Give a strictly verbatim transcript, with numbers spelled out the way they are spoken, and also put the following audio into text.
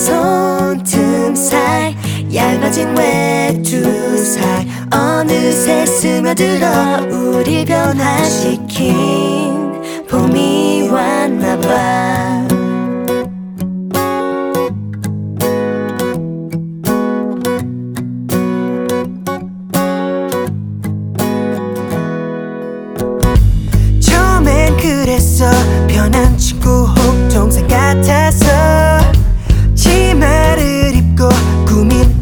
손틈 사이 얇아진 외투 사이 어느새 스며들어 우리 변화시킨 봄이 왔나봐. 처음엔 그랬어. 변한 친구 혹 동생 같아서